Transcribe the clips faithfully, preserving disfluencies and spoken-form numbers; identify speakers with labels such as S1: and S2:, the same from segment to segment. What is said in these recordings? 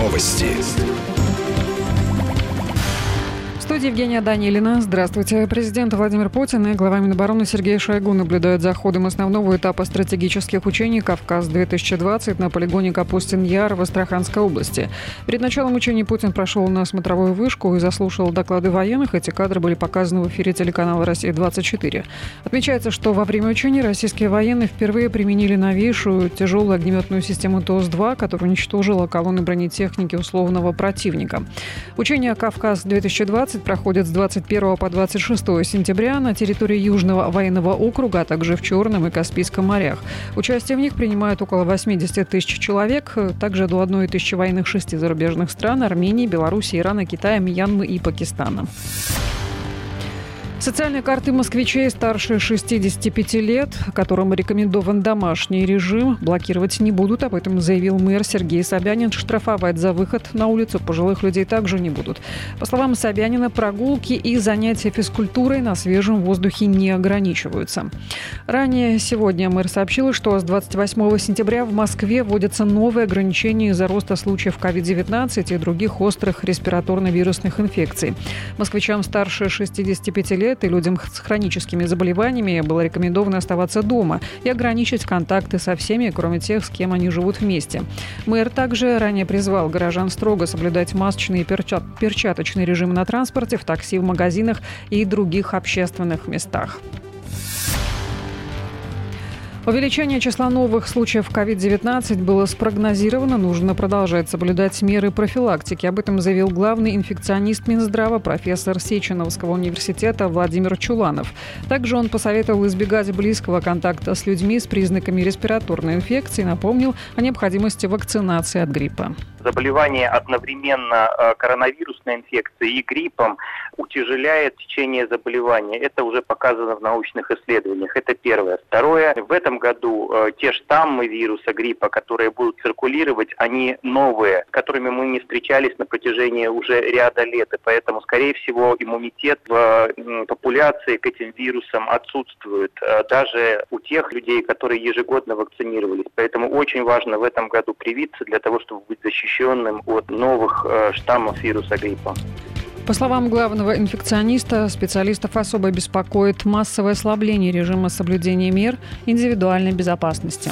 S1: Новости.
S2: В студии Евгения Данилина. Здравствуйте. Президент Владимир Путин и глава Минобороны Сергей Шойгу наблюдают за ходом основного этапа стратегических учений «Кавказ-две тысячи двадцать» на полигоне Капустин-Яр в Астраханской области. Перед началом учений Путин прошел на смотровую вышку и заслушал доклады военных. Эти кадры были показаны в эфире телеканала «Россия-двадцать четыре». Отмечается, что во время учений российские военные впервые применили новейшую тяжелую огнеметную систему ТОС-два, которая уничтожила колонны бронетехники условного противника. Учения «Кавказ-две тысячи двадцать» проходят с двадцать первого по двадцать шестое сентября на территории Южного военного округа, а также в Черном и Каспийском морях. Участие в них принимают около восемьдесят тысяч человек, также до одной тысячи военных шести зарубежных стран – Армении, Беларуси, Ирана, Китая, Мьянмы и Пакистана. Социальные карты москвичей старше шестидесяти пяти лет, которым рекомендован домашний режим, блокировать не будут. Об этом заявил мэр Сергей Собянин. Штрафовать за выход на улицу пожилых людей также не будут. По словам Собянина, прогулки и занятия физкультурой на свежем воздухе не ограничиваются. Ранее сегодня мэр сообщил, что с двадцать восьмого сентября в Москве вводятся новые ограничения из-за роста случаев ковид девятнадцать и других острых респираторно-вирусных инфекций. Москвичам старше шестидесяти пяти лет и людям с хроническими заболеваниями было рекомендовано оставаться дома и ограничить контакты со всеми, кроме тех, с кем они живут вместе. Мэр также ранее призвал горожан строго соблюдать масочный и перчат- перчаточный режим на транспорте, в такси, в магазинах и других общественных местах. Увеличение числа новых случаев ковид девятнадцать было спрогнозировано. Нужно продолжать соблюдать меры профилактики. Об этом заявил главный инфекционист Минздрава, профессор Сеченовского университета Владимир Чуланов. Также он посоветовал избегать близкого контакта с людьми с признаками респираторной инфекции. Напомнил о необходимости вакцинации от гриппа.
S3: Заболевание одновременно коронавирусной инфекцией и гриппом утяжеляет течение заболевания. Это уже показано в научных исследованиях. Это первое. Второе. В этом году э, те штаммы вируса гриппа, которые будут циркулировать, они новые, с которыми мы не встречались на протяжении уже ряда лет. И поэтому, скорее всего, иммунитет в э, популяции к этим вирусам отсутствует. Э, даже у тех людей, которые ежегодно вакцинировались. Поэтому очень важно в этом году привиться для того, чтобы быть защищенным от новых э, штаммов вируса гриппа.
S2: По словам главного инфекциониста, специалистов особо беспокоит массовое ослабление режима соблюдения мер индивидуальной безопасности.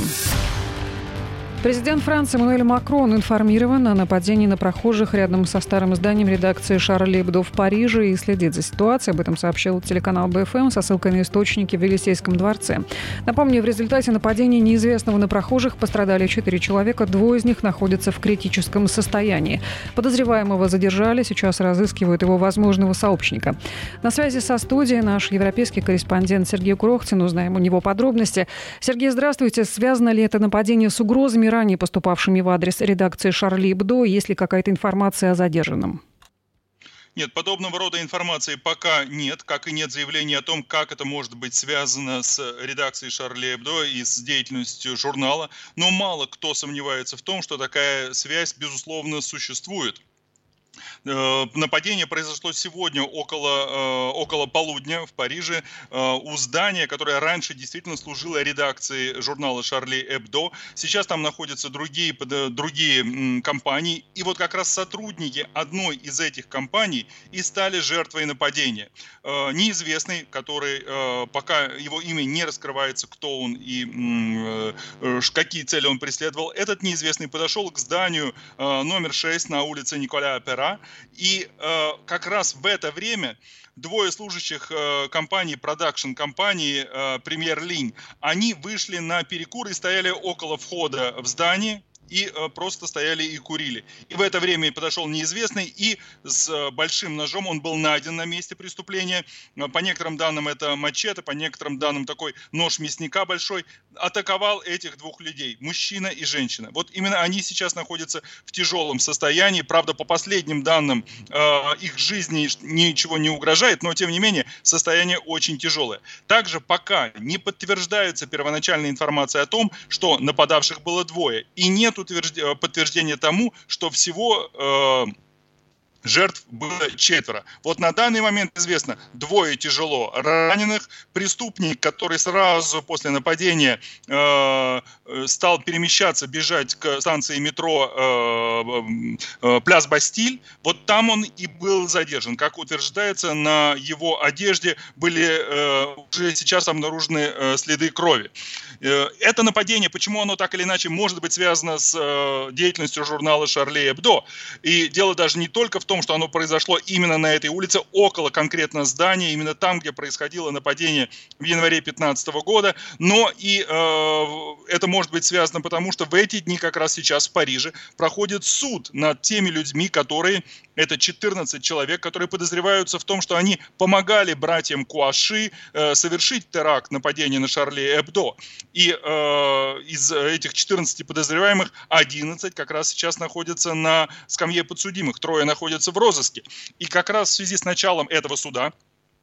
S2: Президент Франции Эммануэль Макрон информирован о нападении на прохожих рядом со старым зданием редакции «Шарли Эбдо» в Париже и следит за ситуацией. Об этом сообщил телеканал Бэ Эф Эм со ссылкой на источники в Елисейском дворце. Напомню, в результате нападения неизвестного на прохожих пострадали четыре человека. Двое из них находятся в критическом состоянии. Подозреваемого задержали, сейчас разыскивают его возможного сообщника. На связи со студией наш европейский корреспондент Сергей Курохтин. Узнаем у него подробности. Сергей, здравствуйте. Связано ли это нападение с угрозами, ранее поступавшими в адрес редакции «Шарли Эбдо»? Есть ли какая-то информация о задержанном?
S4: Нет, подобного рода информации пока нет, как и нет заявления о том, как это может быть связано с редакцией «Шарли Эбдо» и с деятельностью журнала. Но мало кто сомневается в том, что такая связь, безусловно, существует. Нападение произошло сегодня около, около полудня в Париже у здания, которое раньше действительно служило редакцией журнала «Шарли Эбдо». Сейчас там находятся другие, другие компании. И вот как раз сотрудники одной из этих компаний и стали жертвой нападения. Неизвестный, который пока его имя не раскрывается, кто он и какие цели он преследовал, этот неизвестный подошел к зданию номер шесть на улице Николя Пера. И э, как раз в это время двое служащих э, компании, продакшн-компании э, «Премьер Линь», они вышли на перекур и стояли около входа в здание. И э, просто стояли и курили. И в это время подошел неизвестный, и с э, большим ножом он был найден на месте преступления. По некоторым данным это мачете, по некоторым данным такой нож мясника большой. Атаковал этих двух людей, мужчина и женщина. Вот именно они сейчас находятся в тяжелом состоянии. Правда, по последним данным э, их жизни ничего не угрожает, но тем не менее состояние очень тяжелое. Также пока не подтверждается первоначальная информация о том, что нападавших было двое. И нет подтверждение тому, что всего э, Жертв было четверо. Вот на данный момент известно двое тяжело раненых. Преступник, который сразу после нападения э, стал перемещаться, бежать к станции метро э, э, Пляс Бастиль, вот там он и был задержан. Как утверждается, на его одежде были э, уже сейчас обнаружены э, следы крови. Э, это нападение, почему оно так или иначе может быть связано с э, деятельностью журнала «Шарли Эбдо». И дело даже не только в том, что оно произошло именно на этой улице, около конкретно здания, именно там, где происходило нападение в январе две тысячи пятнадцатого года, но и э, это может быть связано потому, что в эти дни как раз сейчас в Париже проходит суд над теми людьми, которые, это четырнадцать человек, которые подозреваются в том, что они помогали братьям Куаши э, совершить теракт, нападение на Шарли Эбдо. И э, из этих четырнадцати подозреваемых одиннадцать как раз сейчас находятся на скамье подсудимых, трое находятся в розыске. И как раз в связи с началом этого суда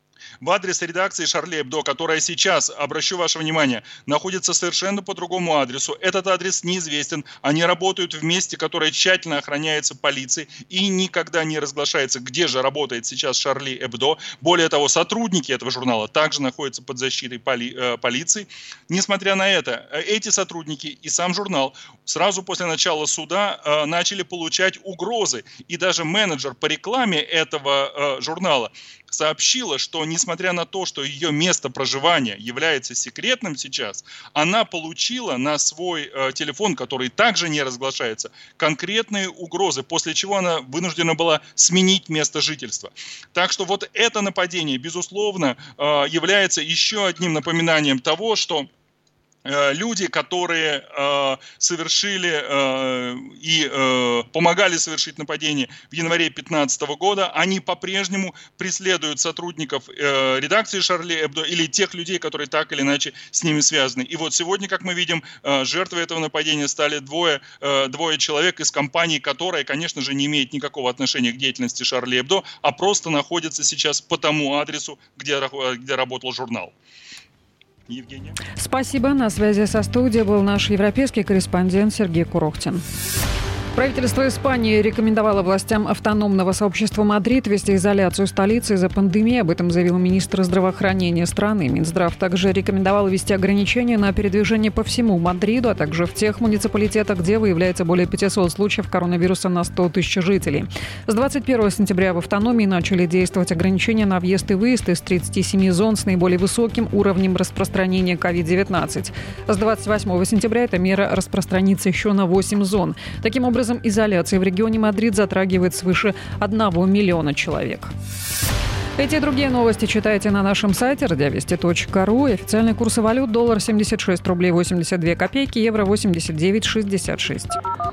S4: в адрес редакции «Шарли Эбдо», которая сейчас, обращу ваше внимание, находится совершенно по другому адресу. Этот адрес неизвестен. Они работают в месте, которое тщательно охраняется полицией и никогда не разглашается, где же работает сейчас «Шарли Эбдо». Более того, сотрудники этого журнала также находятся под защитой поли, э, полиции. Несмотря на это, эти сотрудники и сам журнал сразу после начала суда э, начали получать угрозы. И даже менеджер по рекламе этого э, журнала сообщила, что несмотря на то, что ее место проживания является секретным сейчас, она получила на свой э, телефон, который также не разглашается, конкретные угрозы, после чего она вынуждена была сменить место жительства. Так что вот это нападение, безусловно, э, является еще одним напоминанием того, что люди, которые э, совершили э, и э, помогали совершить нападение в январе две тысячи пятнадцатого года, они по-прежнему преследуют сотрудников э, редакции «Шарли Эбдо» или тех людей, которые так или иначе с ними связаны. И вот сегодня, как мы видим, э, жертвой этого нападения стали двое, э, двое человек из компании, которая, конечно же, не имеет никакого отношения к деятельности «Шарли Эбдо», а просто находится сейчас по тому адресу, где, где работал журнал.
S2: Евгения. Спасибо. На связи со студией был наш европейский корреспондент Сергей Курохтин. Правительство Испании рекомендовало властям автономного сообщества Мадрид ввести изоляцию столицы из-за пандемии. Об этом заявил министр здравоохранения страны. Минздрав также рекомендовал ввести ограничения на передвижение по всему Мадриду, а также в тех муниципалитетах, где выявляется более пятисот случаев коронавируса на сто тысяч жителей. С двадцать первого сентября в автономии начали действовать ограничения на въезд и выезд из тридцати семи зон с наиболее высоким уровнем распространения ковид девятнадцать. С двадцать восьмого сентября эта мера распространится еще на восемь зон. Таким образом, изоляция в регионе Мадрид затрагивает свыше одного миллиона человек. Эти и другие новости читайте на нашем сайте радиовести точка ру. Официальные курсы валют: доллар семьдесят шесть рублей восемьдесят две копейки, евро восемьдесят девять шестьдесят шесть.